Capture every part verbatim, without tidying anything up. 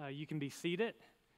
you can be seated.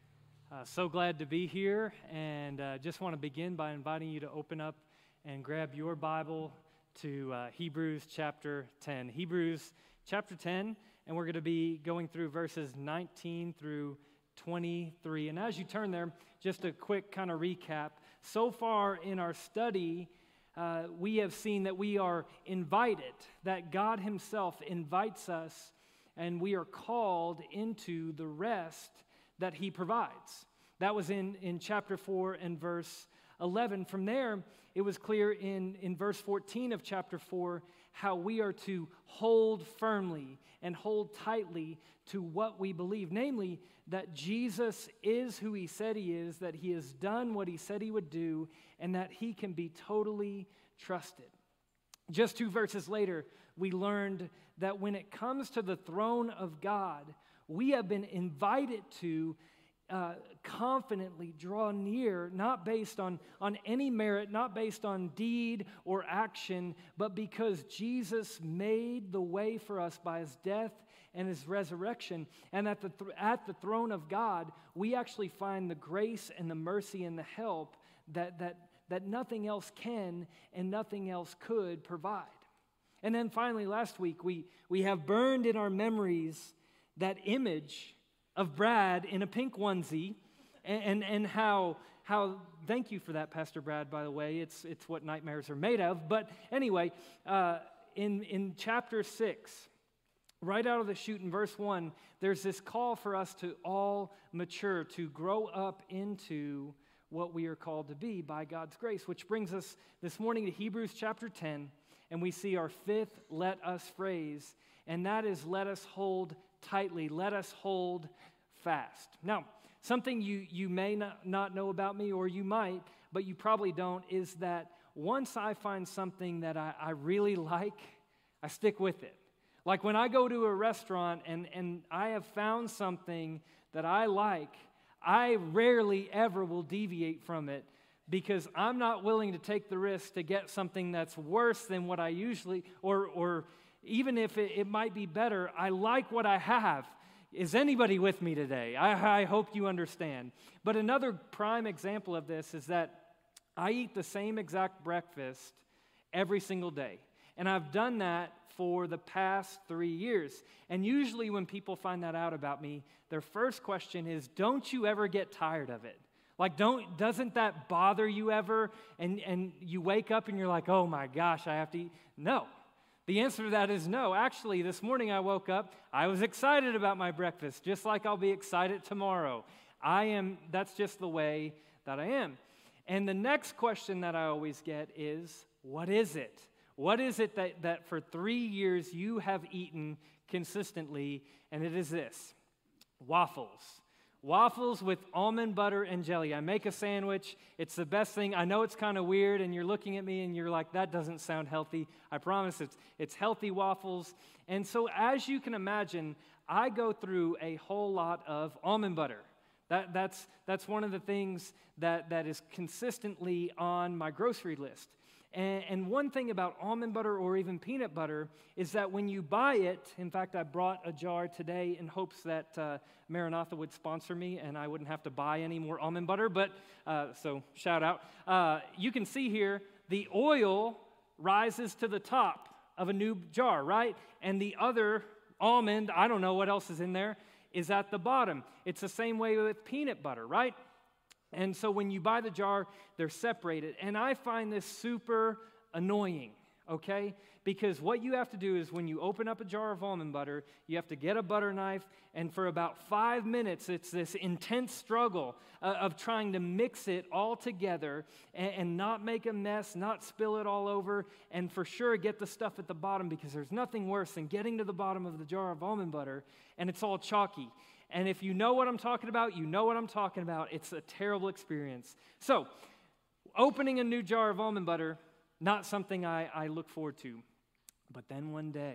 Uh, so glad to be here, and uh, just want to begin by inviting you to open up and grab your Bible to uh, Hebrews chapter ten. Hebrews chapter ten, and we're going to be going through verses nineteen through twenty-three. And as you turn there, just a quick kind of recap. So far in our study, uh, we have seen that we are invited, that God Himself invites us, and we are called into the rest that He provides. That was in, in chapter four and verse eleven. From there, it was clear in, in verse fourteen of chapter four how we are to hold firmly and hold tightly to what we believe, namely that Jesus is who He said He is, that He has done what He said He would do, and that He can be totally trusted. Just two verses later, we learned that when it comes to the throne of God, we have been invited to uh, confidently draw near, not based on, on any merit, not based on deed or action, but because Jesus made the way for us by His death and His resurrection. And at the, th- at the throne of God, we actually find the grace and the mercy and the help that, that, that nothing else can and nothing else could provide. And then finally, last week, we, we have burned in our memories that image of Brad in a pink onesie, and, and, and how, how, thank you for that, Pastor Brad, by the way, it's, it's what nightmares are made of. But anyway, uh, in, in chapter six, right out of the chute in verse one, there's this call for us to all mature, to grow up into what we are called to be by God's grace, which brings us this morning to Hebrews chapter ten, and we see our fifth let us phrase, and that is let us hold tightly, let us hold fast. Now, something you, you may not, not know about me, or you might, but you probably don't, is that once I find something that I, I really like, I stick with it. Like when I go to a restaurant and, and I have found something that I like, I rarely ever will deviate from it, because I'm not willing to take the risk to get something that's worse than what I usually, or or even if it, it might be better, I like what I have. Is anybody with me today? I, I hope you understand. But another prime example of this is that I eat the same exact breakfast every single day. And I've done that for the past three years. And usually when people find that out about me, their first question is, don't you ever get tired of it? Like, don't, doesn't that bother you ever? And, and you wake up and you're like, oh my gosh, I have to eat. No. The answer to that is no. Actually, this morning I woke up, I was excited about my breakfast, just like I'll be excited tomorrow. I am, that's just the way that I am. And the next question that I always get is, what is it? What is it that, that for three years you have eaten consistently? And it is this: waffles. Waffles with almond butter and jelly. I make a sandwich. It's the best thing. I know it's kind of weird, and you're looking at me and you're like, that doesn't sound healthy. I promise it's, it's healthy waffles. And so as you can imagine, I go through a whole lot of almond butter. That, that's, that's one of the things that, that is consistently on my grocery list. And, and one thing about almond butter or even peanut butter is that when you buy it, in fact, I brought a jar today in hopes that uh, Maranatha would sponsor me and I wouldn't have to buy any more almond butter, but uh, so shout out. Uh, you can see here the oil rises to the top of a new jar, right? And the other almond, I don't know what else is in there, is at the bottom. It's the same way with peanut butter, right? And so when you buy the jar, they're separated. And I find this super annoying, okay? Because what you have to do is when you open up a jar of almond butter, you have to get a butter knife, and for about five minutes, it's this intense struggle uh, of trying to mix it all together and, and not make a mess, not spill it all over, and for sure get the stuff at the bottom, because there's nothing worse than getting to the bottom of the jar of almond butter, and it's all chalky. And if you know what I'm talking about, you know what I'm talking about. It's a terrible experience. So, opening a new jar of almond butter, not something I, I look forward to. But then one day,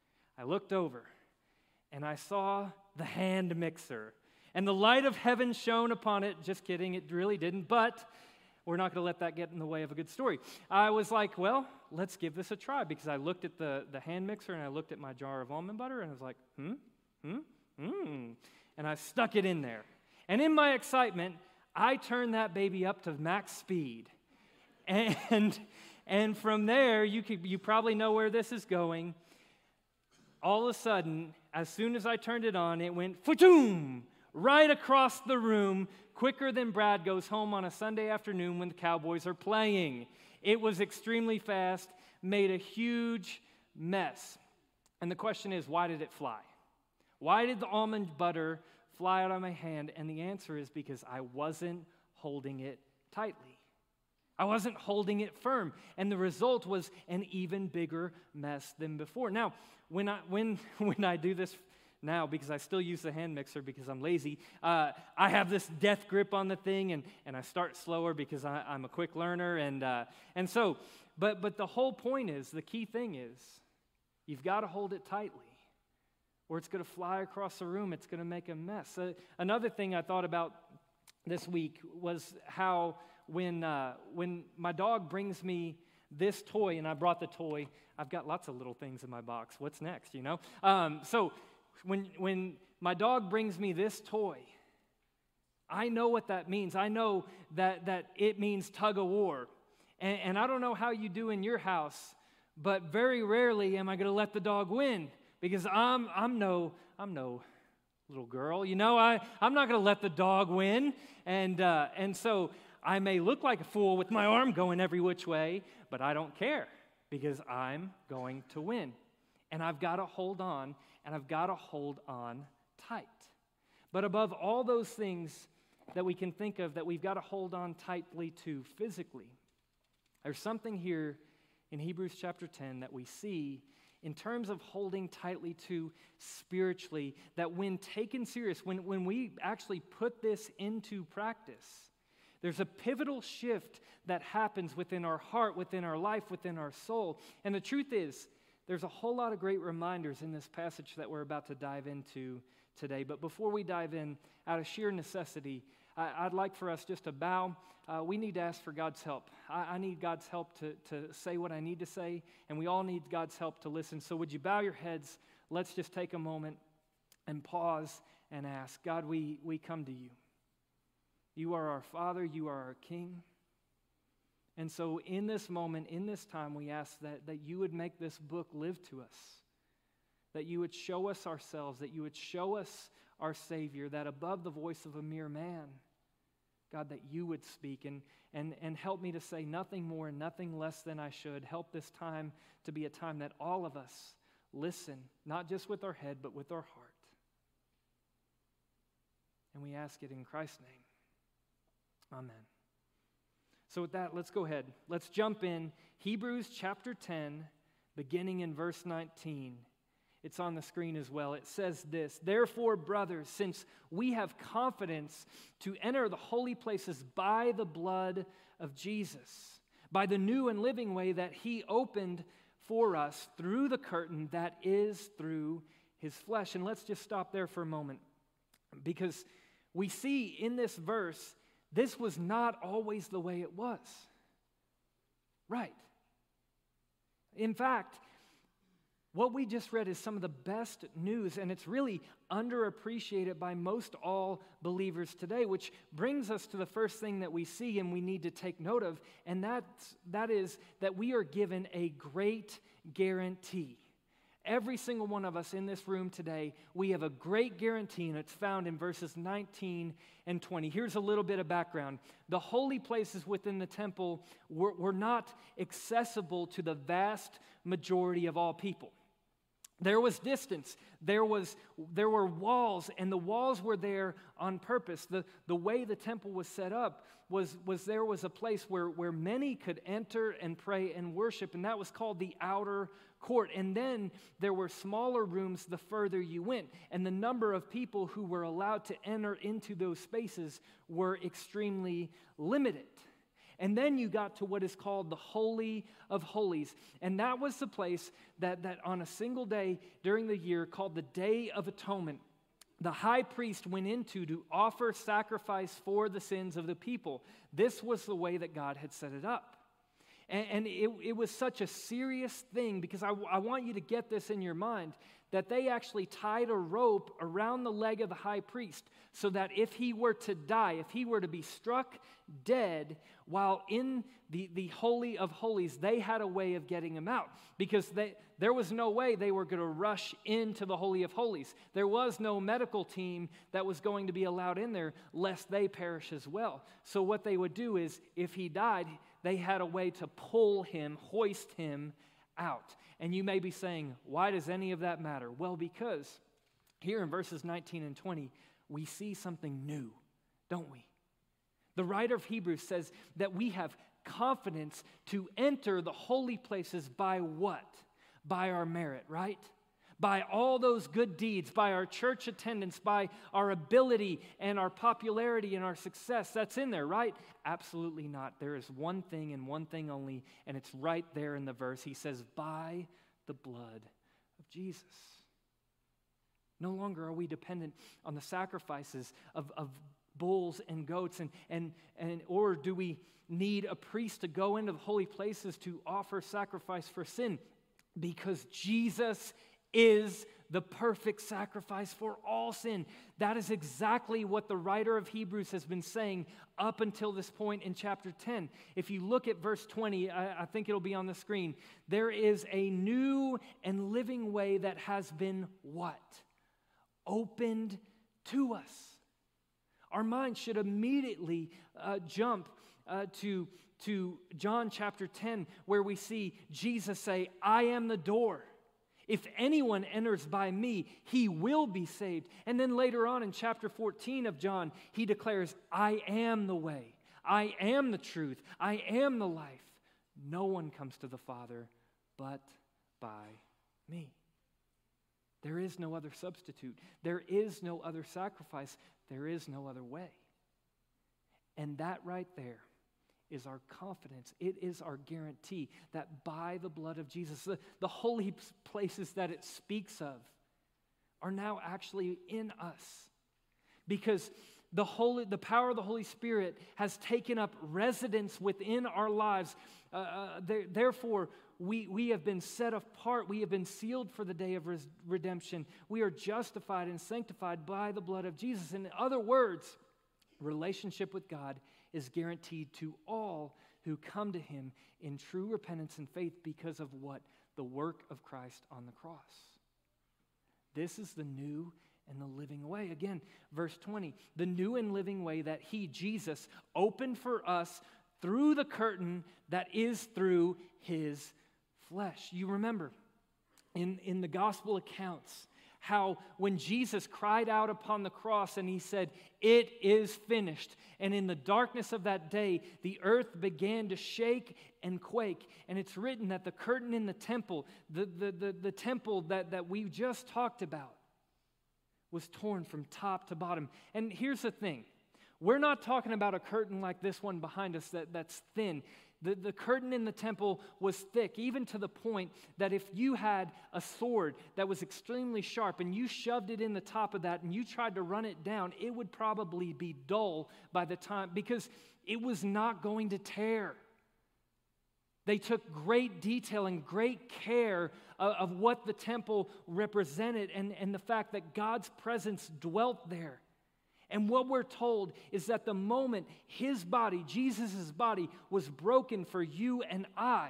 I looked over, and I saw the hand mixer. And the light of heaven shone upon it. Just kidding, it really didn't. But we're not going to let that get in the way of a good story. I was like, well, let's give this a try. Because I looked at the, the hand mixer, and I looked at my jar of almond butter, and I was like, hmm, hmm, hmm. and I stuck it in there. And in my excitement, I turned that baby up to max speed. And, and from there, you could, you probably know where this is going. All of a sudden, as soon as I turned it on, it went fa-choom, right across the room, quicker than Brad goes home on a Sunday afternoon when the Cowboys are playing. It was extremely fast, made a huge mess. And the question is, why did it fly? Why did the almond butter fly out of my hand? And the answer is because I wasn't holding it tightly. I wasn't holding it firm. And the result was an even bigger mess than before. Now, when I, when, when I do this now, because I still use the hand mixer because I'm lazy, uh, I have this death grip on the thing, and, and I start slower because I, I'm a quick learner. And, uh, and so, but, but the whole point is, the key thing is, you've got to hold it tightly, or it's going to fly across the room. It's going to make a mess. Uh, another thing I thought about this week was how when uh, when my dog brings me this toy, and I brought the toy, I've got lots of little things in my box. What's next, you know? Um, so when when my dog brings me this toy, I know what that means. I know that, that it means tug of war. And, and I don't know how you do in your house, but very rarely am I going to let the dog win. Because I'm I'm no I'm no little girl, you know. I I'm not going to let the dog win, and uh, and so I may look like a fool with my arm going every which way, but I don't care because I'm going to win, and I've got to hold on, and I've got to hold on tight. But above all those things that we can think of that we've got to hold on tightly to physically, there's something here in Hebrews chapter ten that we see in terms of holding tightly to spiritually, that when taken serious, when, when we actually put this into practice, there's a pivotal shift that happens within our heart, within our life, within our soul. And the truth is, there's a whole lot of great reminders in this passage that we're about to dive into today. But before we dive in, out of sheer necessity, I, I'd like for us just to bow. Uh, we need to ask for God's help. I, I need God's help to, to say what I need to say, and we all need God's help to listen. So would you bow your heads? Let's just take a moment and pause and ask. God, we, we come to you. You are our Father. You are our King. And so in this moment, in this time, we ask that, that you would make this book live to us, that you would show us ourselves, that you would show us our Savior, that above the voice of a mere man, God, that you would speak and, and, and help me to say nothing more and nothing less than I should. Help this time to be a time that all of us listen, not just with our head, but with our heart. And we ask it in Christ's name. Amen. So with that, let's go ahead. Let's jump in. Hebrews chapter ten, beginning in verse nineteen. It's on the screen as well. It says this: "Therefore, brothers, since we have confidence to enter the holy places by the blood of Jesus, by the new and living way that he opened for us through the curtain that is through his flesh." And let's just stop there for a moment, because we see in this verse, this was not always the way it was. Right. In fact, what we just read is some of the best news, and it's really underappreciated by most all believers today, which brings us to the first thing that we see and we need to take note of, and that's, that is that we are given a great guarantee. Every single one of us in this room today, we have a great guarantee, and it's found in verses nineteen and twenty. Here's a little bit of background. The holy places within the temple were, were not accessible to the vast majority of all people. There was distance, there was there were walls, and the walls were there on purpose. The, the way the temple was set up was, was there was a place where, where many could enter and pray and worship, and that was called the outer court. And then there were smaller rooms the further you went, and the number of people who were allowed to enter into those spaces were extremely limited. And then you got to what is called the Holy of Holies. And that was the place that, that on a single day during the year called the Day of Atonement, the high priest went into to offer sacrifice for the sins of the people. This was the way that God had set it up. And, and it, it was such a serious thing because I, I want you to get this in your mind, that they actually tied a rope around the leg of the high priest so that if he were to die, if he were to be struck dead while in the, the Holy of Holies, they had a way of getting him out because they, there was no way they were going to rush into the Holy of Holies. There was no medical team that was going to be allowed in there lest they perish as well. So what they would do is if he died, they had a way to pull him, hoist him out. And you may be saying, why does any of that matter? Well, because here in verses nineteen and twenty, we see something new, don't we? The writer of Hebrews says that we have confidence to enter the holy places by what? By our merit, right? By all those good deeds, by our church attendance, by our ability and our popularity and our success. That's in there, right? Absolutely not. There is one thing and one thing only, and it's right there in the verse. He says, by the blood of Jesus. No longer are we dependent on the sacrifices of, of bulls and goats, and, and, and or do we need a priest to go into the holy places to offer sacrifice for sin? Because Jesus is the perfect sacrifice for all sin. That is exactly what the writer of Hebrews has been saying up until this point in chapter ten. If you look at verse twenty, I, I think it'll be on the screen. There is a new and living way that has been what? Opened to us. Our minds should immediately uh, jump uh, to, to John chapter ten, where we see Jesus say, I am the door. If anyone enters by me, he will be saved. And then later on in chapter fourteen of John, he declares, I am the way, I am the truth, I am the life. No one comes to the Father but by me. There is no other substitute. There is no other sacrifice. There is no other way. And that right there is our confidence. It is our guarantee that by the blood of Jesus, the, the holy places that it speaks of are now actually in us. Because the Holy, the power of the Holy Spirit has taken up residence within our lives. Uh, uh, there, therefore, we, we have been set apart. We have been sealed for the day of res- redemption. We are justified and sanctified by the blood of Jesus. In other words, relationship with God is guaranteed to all who come to him in true repentance and faith because of what? The work of Christ on the cross. This is the new and the living way. Again, verse twenty, the new and living way that he, Jesus, opened for us through the curtain that is through his flesh. You remember in, in the gospel accounts how when Jesus cried out upon the cross and he said, it is finished. And in the darkness of that day, the earth began to shake and quake. And it's written that the curtain in the temple, the, the, the, the temple that, that we just talked about, was torn from top to bottom. And here's the thing. We're not talking about a curtain like this one behind us that, that's thin. The, the curtain in the temple was thick, even to the point that if you had a sword that was extremely sharp and you shoved it in the top of that and you tried to run it down, it would probably be dull by the time, because it was not going to tear. They took great detail and great care of, of what the temple represented and, and the fact that God's presence dwelt there. And what we're told is that the moment his body, Jesus' body, was broken for you and I,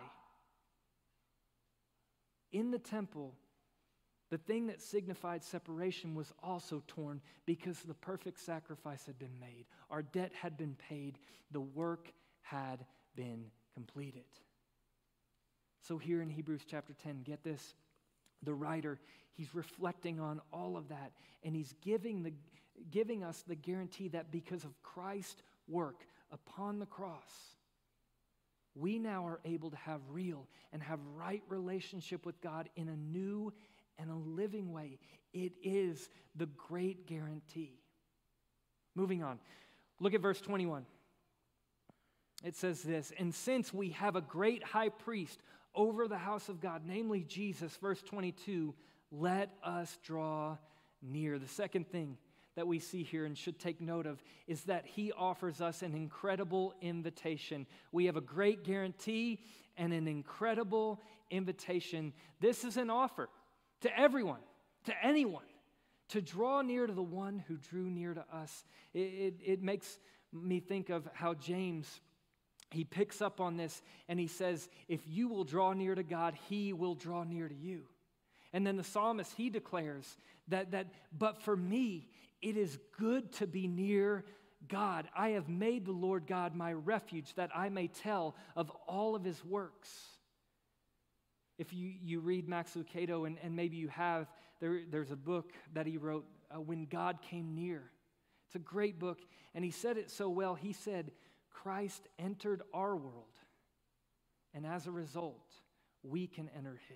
in the temple, the thing that signified separation was also torn because the perfect sacrifice had been made. Our debt had been paid. The work had been completed. So here in Hebrews chapter ten, get this, the writer, he's reflecting on all of that, and he's giving the giving us the guarantee that because of Christ's work upon the cross, we now are able to have real and have right relationship with God in a new and a living way. It is the great guarantee. Moving on. Look at verse twenty-one. It says this, and since we have a great high priest over the house of God, namely Jesus, verse twenty-two, let us draw near. The second thing that we see here and should take note of is that he offers us an incredible invitation. We have a great guarantee and an incredible invitation. This is an offer to everyone, to anyone, to draw near to the one who drew near to us. It, it, it makes me think of how James, he picks up on this and he says, if you will draw near to God, he will draw near to you. And then the psalmist, he declares that, that but for me, it is good to be near God. I have made the Lord God my refuge, that I may tell of all of his works. If you, you read Max Lucado, and, and maybe you have, there, there's a book that he wrote, uh, When God Came Near. It's a great book, and he said it so well. He said, Christ entered our world, and as a result, we can enter his.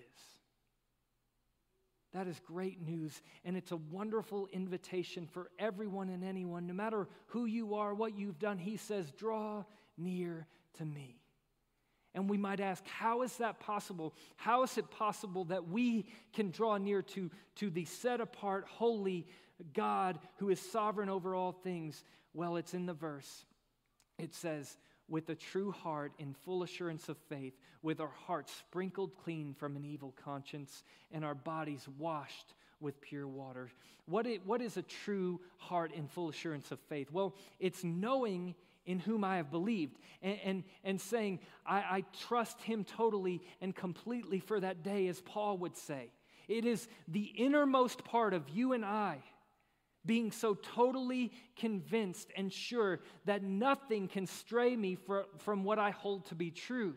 That is great news, and it's a wonderful invitation for everyone and anyone, no matter who you are, what you've done. He says, draw near to me. And we might ask, how is that possible? How is it possible that we can draw near to, to the set-apart, holy God who is sovereign over all things? Well, it's in the verse. It says, with a true heart in full assurance of faith, with our hearts sprinkled clean from an evil conscience, and our bodies washed with pure water. What is, what is a true heart in full assurance of faith? Well, it's knowing in whom I have believed, and, and, and saying, I, I trust him totally and completely for that day, as Paul would say. It is the innermost part of you and I being so totally convinced and sure that nothing can stray me for, from what I hold to be true.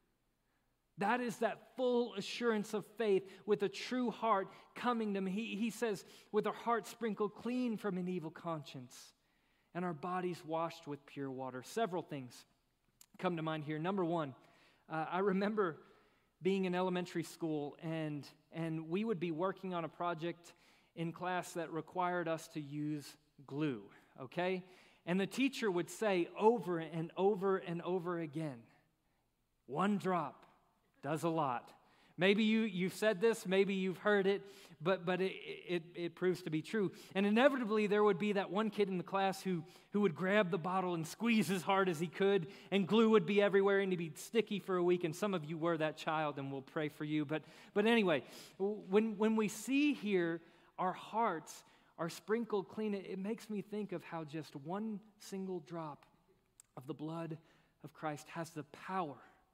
That is that full assurance of faith with a true heart coming to me. He, he says, with our hearts sprinkled clean from an evil conscience and our bodies washed with pure water. Several things come to mind here. Number one, uh, I remember being in elementary school, and, and we would be working on a project in class that required us to use glue, okay? And the teacher would say over and over and over again, one drop does a lot. Maybe you, you've said this, maybe you've heard it, but, but it, it, it proves to be true. And inevitably, there would be that one kid in the class who, who would grab the bottle and squeeze as hard as he could, and glue would be everywhere, and he'd be sticky for a week, and some of you were that child, and we'll pray for you. But, but anyway, when, when we see here our hearts are sprinkled clean, it, it makes me think of how just one single drop of the blood of Christ has the power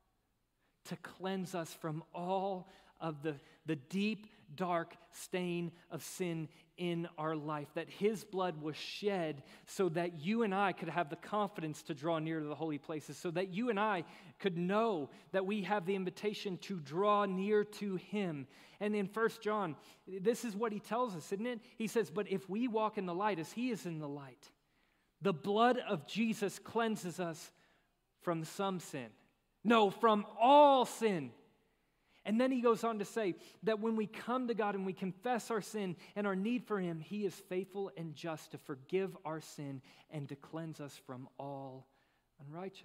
to cleanse us from all of the, the deep, dark stain of sin in our life. That his blood was shed so that you and I could have the confidence to draw near to the holy places, so that you and I could know that we have the invitation to draw near to him. And in First John, this is what he tells us, isn't it? He says, but if we walk in the light as he is in the light, the blood of Jesus cleanses us from some sin. No, from all sin. And then he goes on to say that when we come to God and we confess our sin and our need for him, he is faithful and just to forgive our sin and to cleanse us from all unrighteousness.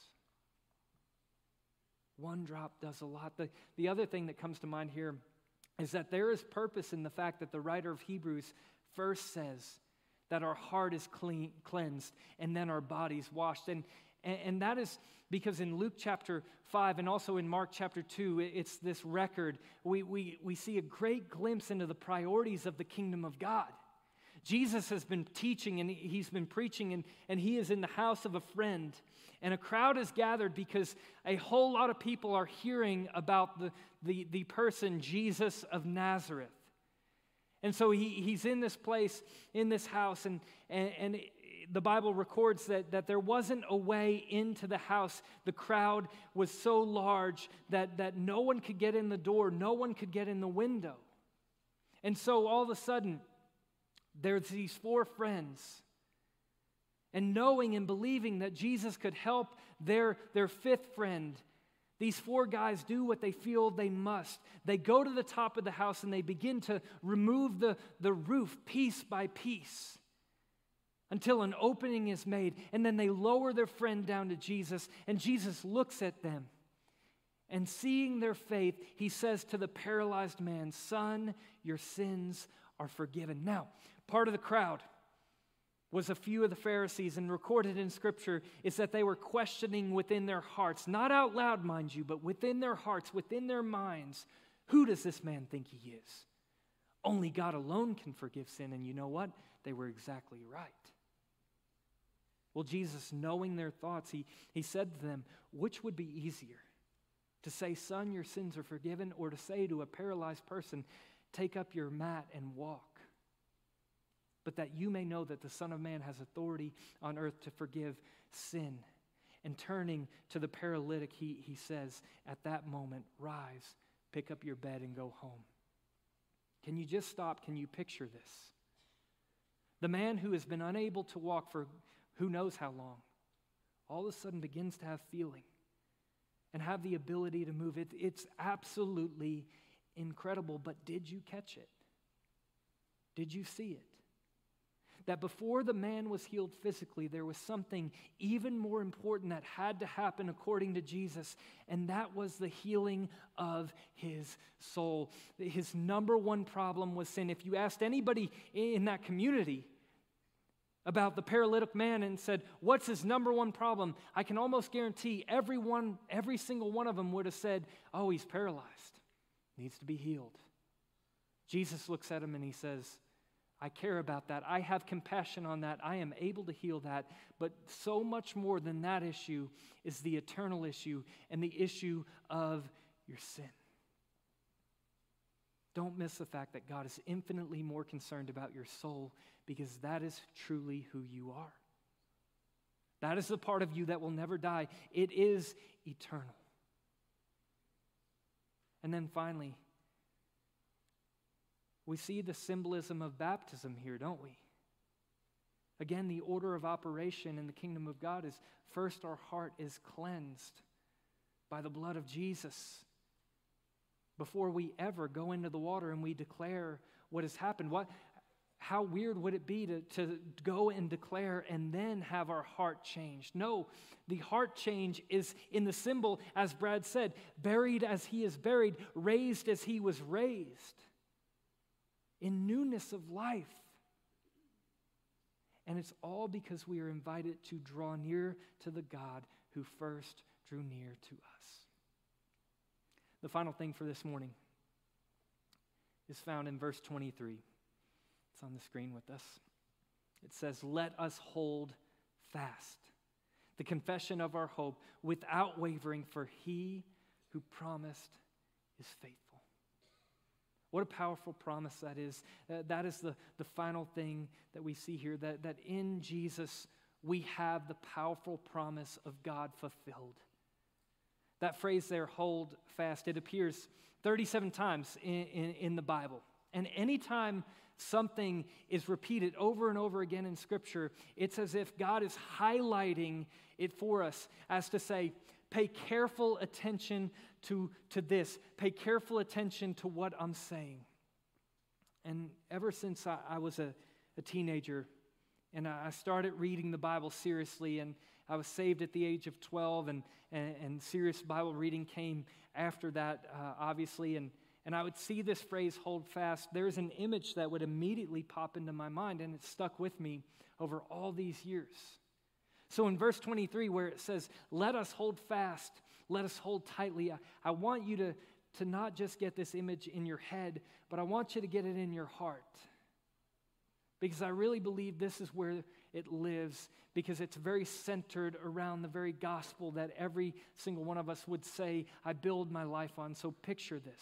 One drop does a lot. The, the other thing that comes to mind here is that there is purpose in the fact that the writer of Hebrews first says that our heart is clean, cleansed, and then our bodies washed. And, and, and that is because in Luke chapter five and also in Mark chapter two, it's this record. We, we, we see a great glimpse into the priorities of the kingdom of God. Jesus has been teaching and he's been preaching, and, and he is in the house of a friend. And a crowd is gathered because a whole lot of people are hearing about the, the, the person, Jesus of Nazareth. And so he, he's in this place, in this house, and, and, and the Bible records that, that there wasn't a way into the house. The crowd was so large that, that no one could get in the door, no one could get in the window. And so all of a sudden, there's these four friends. And knowing and believing that Jesus could help their, their fifth friend, these four guys do what they feel they must. They go to the top of the house and they begin to remove the, the roof piece by piece until an opening is made. And then they lower their friend down to Jesus, and Jesus looks at them. And seeing their faith, he says to the paralyzed man, "Son, your sins are forgiven." Now, part of the crowd, was a few of the Pharisees, and recorded in Scripture is that they were questioning within their hearts, not out loud, mind you, but within their hearts, within their minds, who does this man think he is? Only God alone can forgive sin, and you know what? They were exactly right. Well, Jesus, knowing their thoughts, he, he said to them, which would be easier? To say, son, your sins are forgiven, or to say to a paralyzed person, take up your mat and walk? But that you may know that the Son of Man has authority on earth to forgive sin. And turning to the paralytic, he, he says, at that moment, rise, pick up your bed, and go home. Can you just stop? Can you picture this? The man who has been unable to walk for who knows how long, all of a sudden begins to have feeling and have the ability to move. It, it's absolutely incredible, but did you catch it? Did you see it? That before the man was healed physically, there was something even more important that had to happen according to Jesus, and that was the healing of his soul. His number one problem was sin. If you asked anybody in that community about the paralytic man and said, what's his number one problem? I can almost guarantee everyone, every single one of them would have said, oh, he's paralyzed. Needs to be healed. Jesus looks at him and he says, I care about that. I have compassion on that. I am able to heal that. But so much more than that issue is the eternal issue and the issue of your sin. Don't miss the fact that God is infinitely more concerned about your soul, because that is truly who you are. That is the part of you that will never die. It is eternal. And then finally, we see the symbolism of baptism here, don't we? Again, the order of operation in the kingdom of God is first our heart is cleansed by the blood of Jesus before we ever go into the water and we declare what has happened. What, how weird would it be to, to go and declare and then have our heart changed? No, the heart change is in the symbol, as Brad said, buried as he is buried, raised as he was raised. In newness of life. And it's all because we are invited to draw near to the God who first drew near to us. The final thing for this morning is found in verse twenty-three. It's on the screen with us. It says, let us hold fast the confession of our hope without wavering, for he who promised is faithful. What a powerful promise that is. Uh, that is the, the final thing that we see here, that, that in Jesus we have the powerful promise of God fulfilled. That phrase there, hold fast, it appears thirty-seven times in, in, in the Bible. And anytime something is repeated over and over again in Scripture, it's as if God is highlighting it for us, as to say, pay careful attention to, to this. Pay careful attention to what I'm saying. And ever since I, I was a, a teenager and I started reading the Bible seriously, and I was saved at the age of twelve, and, and, and serious Bible reading came after that, uh, obviously, and, and I would see this phrase, hold fast. There's an image that would immediately pop into my mind, and it stuck with me over all these years. So in verse twenty-three, where it says, let us hold fast, let us hold tightly, I, I want you to, to not just get this image in your head, but I want you to get it in your heart. Because I really believe this is where it lives, because it's very centered around the very gospel that every single one of us would say, I build my life on. So picture this.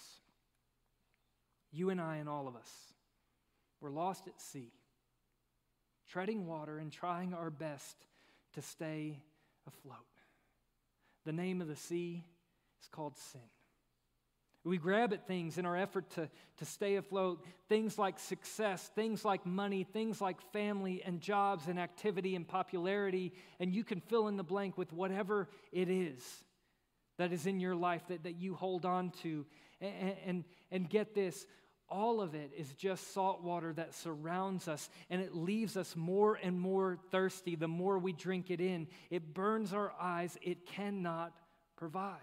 You and I and all of us, we're lost at sea, treading water and trying our best to stay afloat. The name of the sea is called sin. We grab at things in our effort to, to stay afloat, things like success, things like money, things like family and jobs and activity and popularity, and you can fill in the blank with whatever it is that is in your life that, that you hold on to. And, and, and get this, all of it is just salt water that surrounds us, and it leaves us more and more thirsty the more we drink it in. It burns our eyes. It cannot provide.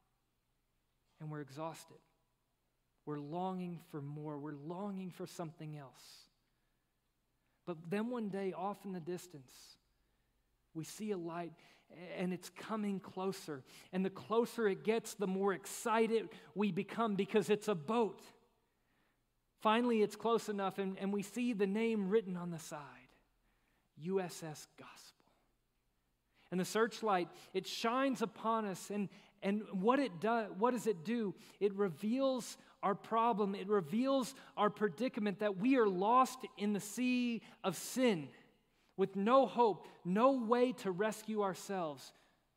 And we're exhausted. We're longing for more. We're longing for something else. But then one day, off in the distance, we see a light, and it's coming closer. And the closer it gets, the more excited we become because it's a boat. Finally, it's close enough, and, and we see the name written on the side, U S S Gospel. And the searchlight, it shines upon us, and, and what it does, what does it do? It reveals our problem. It reveals our predicament that we are lost in the sea of sin with no hope, no way to rescue ourselves.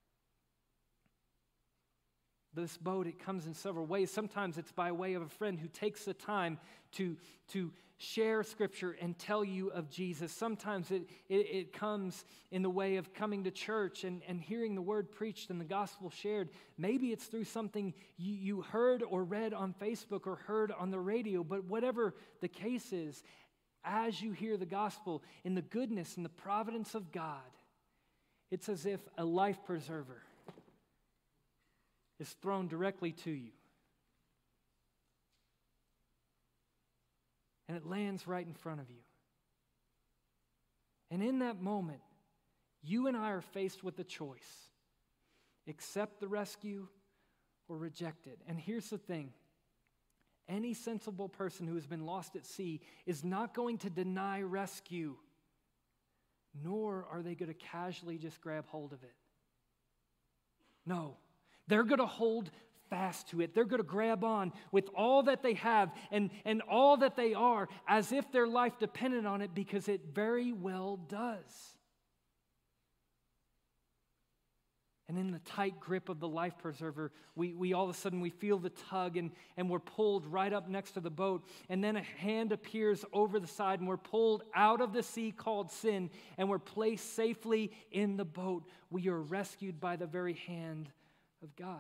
This boat, it comes in several ways. Sometimes it's by way of a friend who takes the time to, to share Scripture and tell you of Jesus. Sometimes it, it, it comes in the way of coming to church and, and hearing the word preached and the gospel shared. Maybe it's through something you, you heard or read on Facebook or heard on the radio. But whatever the case is, as you hear the gospel in the goodness and the providence of God, it's as if a life preserver is thrown directly to you. And it lands right in front of you. And in that moment, you and I are faced with a choice. Accept the rescue or reject it. And here's the thing. Any sensible person who has been lost at sea is not going to deny rescue, nor are they going to casually just grab hold of it. No. They're going to hold fast to it. They're going to grab on with all that they have and, and all that they are as if their life depended on it, because it very well does. And in the tight grip of the life preserver, we, we all of a sudden we feel the tug and, and we're pulled right up next to the boat. And then a hand appears over the side and we're pulled out of the sea called sin and we're placed safely in the boat. We are rescued by the very hand of God.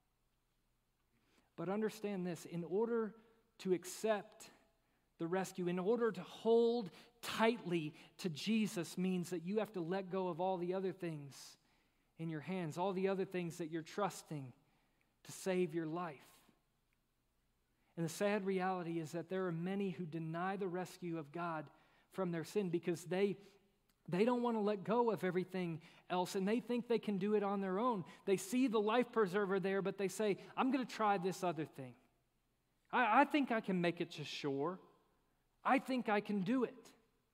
But understand this, in order to accept the rescue, in order to hold tightly to Jesus, means that you have to let go of all the other things in your hands, all the other things that you're trusting to save your life. And the sad reality is that there are many who deny the rescue of God from their sin because they They don't want to let go of everything else, and they think they can do it on their own. They see the life preserver there, but they say, I'm going to try this other thing. I, I think I can make it to shore. I think I can do it.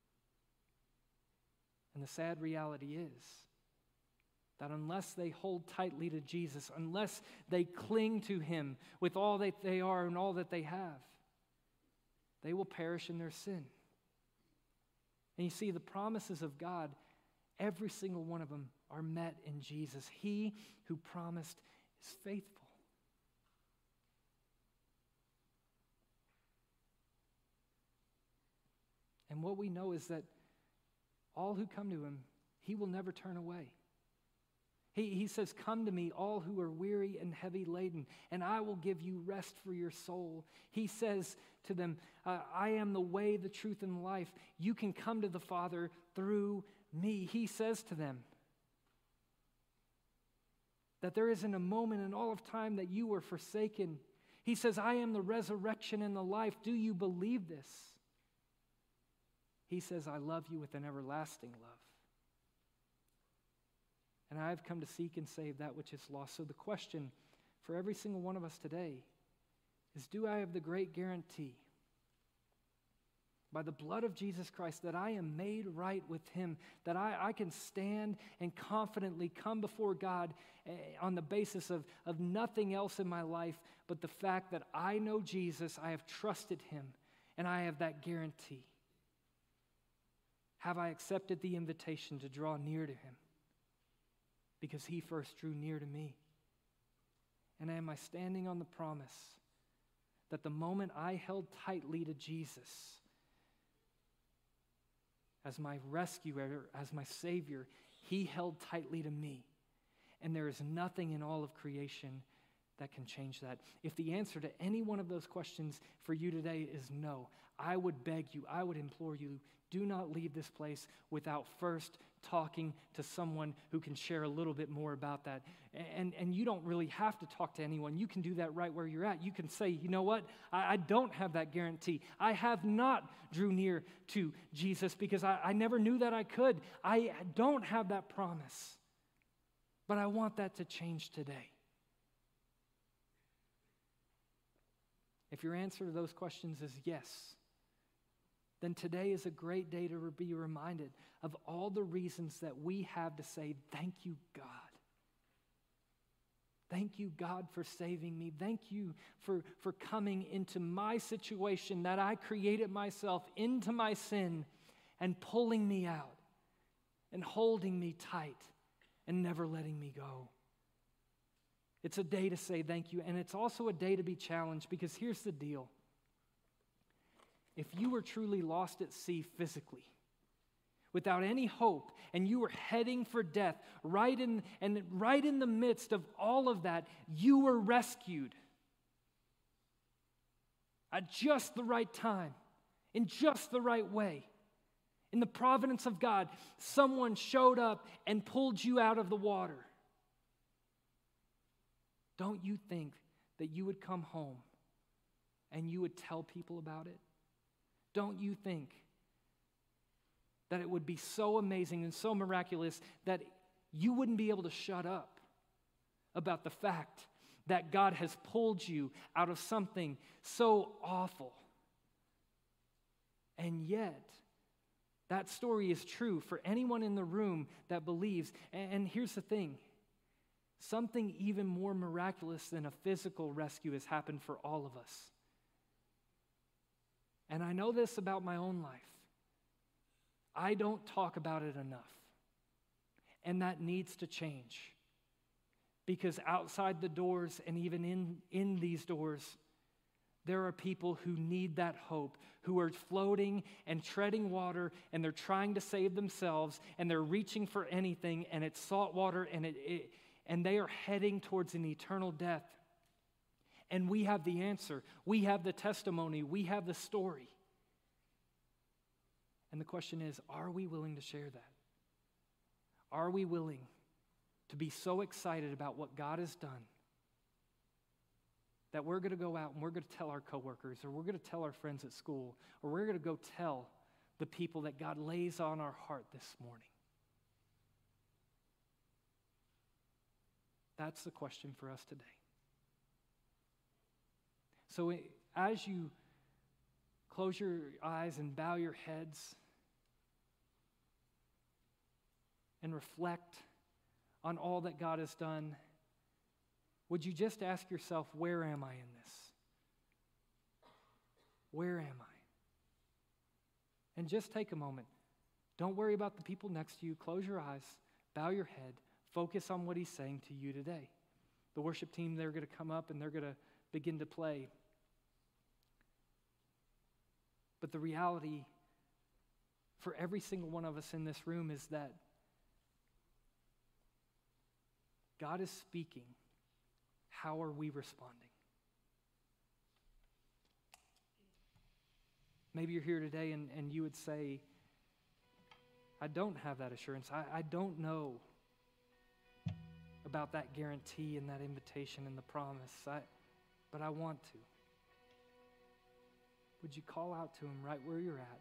And the sad reality is that unless they hold tightly to Jesus, unless they cling to Him with all that they are and all that they have, they will perish in their sin. And you see, the promises of God, every single one of them are met in Jesus. He who promised is faithful. And what we know is that all who come to Him, He will never turn away. He, he says, come to me, all who are weary and heavy laden, and I will give you rest for your soul. He says to them, uh, I am the way, the truth, and life. You can come to the Father through me. He says to them that there isn't a moment in all of time that you were forsaken. He says, I am the resurrection and the life. Do you believe this? He says, I love you with an everlasting love. And I have come to seek and save that which is lost. So the question for every single one of us today is, do I have the great guarantee by the blood of Jesus Christ that I am made right with Him, that I, I can stand and confidently come before God eh, on the basis of, of nothing else in my life but the fact that I know Jesus, I have trusted Him, and I have that guarantee? Have I accepted the invitation to draw near to Him? Because He first drew near to me. And am I standing on the promise that the moment I held tightly to Jesus as my rescuer, as my Savior, He held tightly to me. And there is nothing in all of creation that can change that. If the answer to any one of those questions for you today is no, I would beg you, I would implore you, do not leave this place without first talking to someone who can share a little bit more about that. And, and you don't really have to talk to anyone. You can do that right where you're at. You can say, you know what? I, I don't have that guarantee. I have not drew near to Jesus because I, I never knew that I could. I don't have that promise. But I want that to change today. If your answer to those questions is yes, then today is a great day to be reminded of all the reasons that we have to say, thank you, God. Thank you, God, for saving me. Thank you for, for coming into my situation that I created myself, into my sin, and pulling me out and holding me tight and never letting me go. It's a day to say thank you, and it's also a day to be challenged, because here's the deal. If you were truly lost at sea physically, without any hope, and you were heading for death, right in, and right in the midst of all of that, you were rescued at just the right time, in just the right way. In the providence of God, someone showed up and pulled you out of the water. Don't you think that you would come home and you would tell people about it? Don't you think that it would be so amazing and so miraculous that you wouldn't be able to shut up about the fact that God has pulled you out of something so awful? And yet, that story is true for anyone in the room that believes. And here's the thing. Something even more miraculous than a physical rescue has happened for all of us. And I know this about my own life. I don't talk about it enough. And that needs to change. Because outside the doors and even in, in these doors, there are people who need that hope, who are floating and treading water, and they're trying to save themselves, and they're reaching for anything, and it's salt water, and it, it and they are heading towards an eternal death. And we have the answer. We have the testimony. We have the story. And the question is, are we willing to share that? Are we willing to be so excited about what God has done that we're going to go out and we're going to tell our coworkers, or we're going to tell our friends at school, or we're going to go tell the people that God lays on our heart this morning? That's the question for us today. So as you close your eyes and bow your heads and reflect on all that God has done, would you just ask yourself, where am I in this? Where am I? And just take a moment. Don't worry about the people next to you. Close your eyes, bow your head, focus on what he's saying to you today. The worship team, they're going to come up and they're going to begin to play. But the reality for every single one of us in this room is that God is speaking. How are we responding? Maybe you're here today and, and you would say, I don't have that assurance. I, I don't know about that guarantee and that invitation and the promise, I, but I want to. Would you call out to him right where you're at?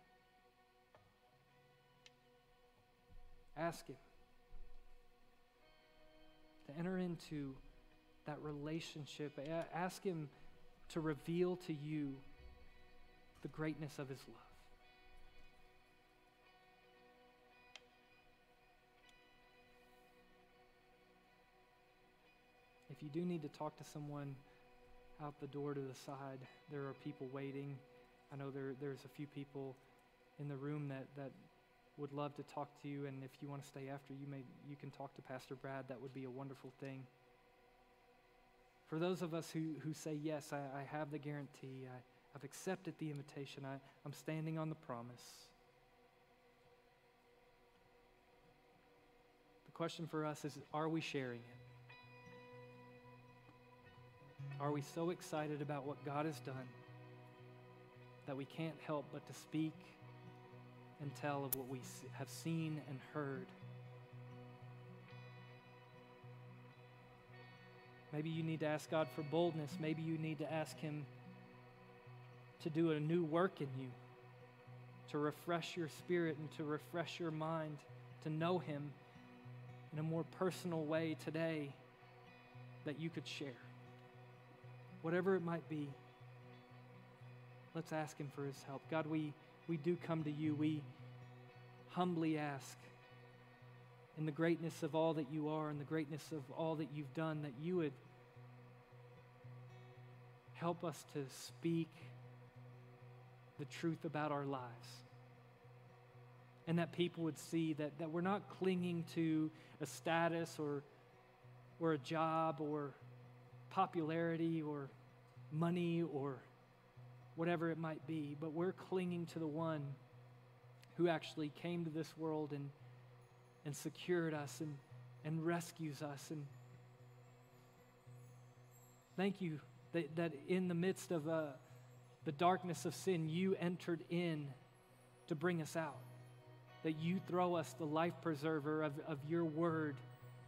Ask him to enter into that relationship. Ask him to reveal to you the greatness of his love. If you do need to talk to someone out the door to the side, there are people waiting. I know there there's a few people in the room that, that would love to talk to you, and if you want to stay after, you may you can talk to Pastor Brad. That would be a wonderful thing. For those of us who, who say, yes, I, I have the guarantee, I, I've accepted the invitation, I, I'm standing on the promise. The question for us is, are we sharing it? Are we so excited about what God has done that we can't help but to speak and tell of what we have seen and heard. Maybe you need to ask God for boldness. Maybe you need to ask Him to do a new work in you, to refresh your spirit and to refresh your mind, to know Him in a more personal way today that you could share. Whatever it might be, let's ask Him for His help. God, we, we do come to you. We humbly ask, in the greatness of all that you are and the greatness of all that you've done, that you would help us to speak the truth about our lives. And that people would see that, that we're not clinging to a status or, or a job or popularity or money or whatever it might be, but we're clinging to the one who actually came to this world and, and secured us and, and rescues us. And thank you that, that in the midst of uh, the darkness of sin, you entered in to bring us out. That you throw us the life preserver of, of your word.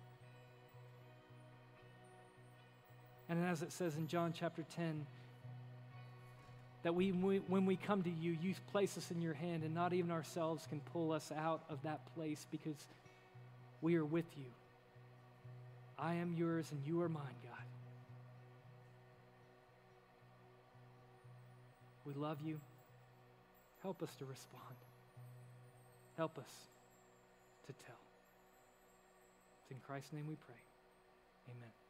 And as it says in John chapter ten, that we, when we come to you, you place us in your hand, and not even ourselves can pull us out of that place because we are with you. I am yours and you are mine, God. We love you. Help us to respond. Help us to tell. It's in Christ's name we pray. Amen.